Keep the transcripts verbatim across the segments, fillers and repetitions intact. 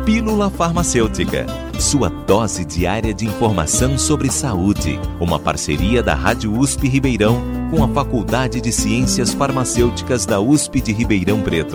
Pílula Farmacêutica, sua dose diária de informação sobre saúde. Uma parceria da Rádio U S P Ribeirão com a Faculdade de Ciências Farmacêuticas da U S P de Ribeirão Preto.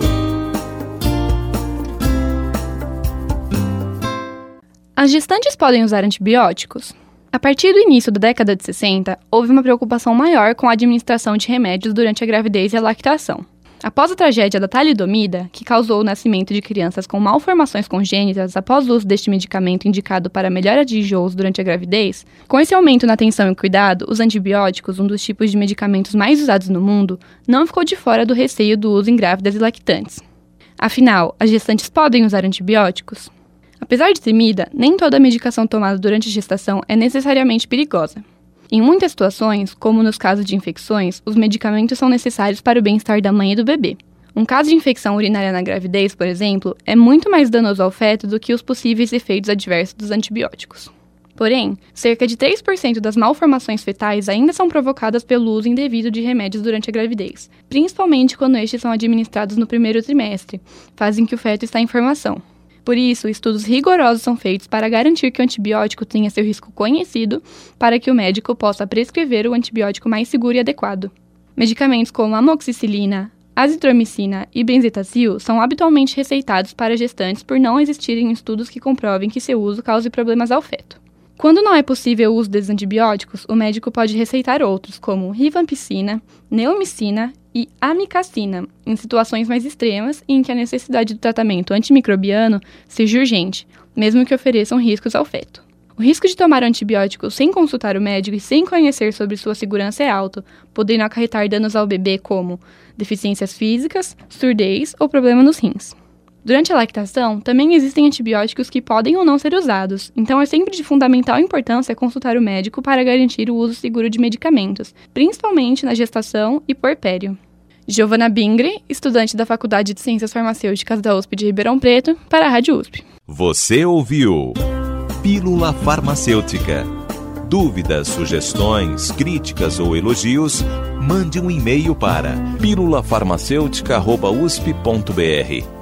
As gestantes podem usar antibióticos? A partir do início da década de sessenta, houve uma preocupação maior com a administração de remédios durante a gravidez e a lactação. Após a tragédia da talidomida, que causou o nascimento de crianças com malformações congênitas após o uso deste medicamento indicado para a melhora de enjoos durante a gravidez, com esse aumento na atenção e cuidado, os antibióticos, um dos tipos de medicamentos mais usados no mundo, não ficou de fora do receio do uso em grávidas e lactantes. Afinal, as gestantes podem usar antibióticos? Apesar de temida, nem toda a medicação tomada durante a gestação é necessariamente perigosa. Em muitas situações, como nos casos de infecções, os medicamentos são necessários para o bem-estar da mãe e do bebê. Um caso de infecção urinária na gravidez, por exemplo, é muito mais danoso ao feto do que os possíveis efeitos adversos dos antibióticos. Porém, cerca de três por cento das malformações fetais ainda são provocadas pelo uso indevido de remédios durante a gravidez, principalmente quando estes são administrados no primeiro trimestre, fase em que o feto está em formação. Por isso, estudos rigorosos são feitos para garantir que o antibiótico tenha seu risco conhecido, para que o médico possa prescrever o antibiótico mais seguro e adequado. Medicamentos como amoxicilina, azitromicina e benzetacil são habitualmente receitados para gestantes por não existirem estudos que comprovem que seu uso cause problemas ao feto. Quando não é possível o uso desses antibióticos, o médico pode receitar outros, como rifampicina, neomicina e amicacina, em situações mais extremas e em que a necessidade do tratamento antimicrobiano seja urgente, mesmo que ofereçam riscos ao feto. O risco de tomar antibióticos sem consultar o médico e sem conhecer sobre sua segurança é alto, podendo acarretar danos ao bebê como deficiências físicas, surdez ou problema nos rins. Durante a lactação, também existem antibióticos que podem ou não ser usados, então é sempre de fundamental importância consultar o médico para garantir o uso seguro de medicamentos, principalmente na gestação e puerpério. Giovana Bingre, estudante da Faculdade de Ciências Farmacêuticas da U S P de Ribeirão Preto, para a Rádio U S P. Você ouviu Pílula Farmacêutica. Dúvidas, sugestões, críticas ou elogios, mande um e-mail para pílula farmacêutica arroba u s p ponto b r.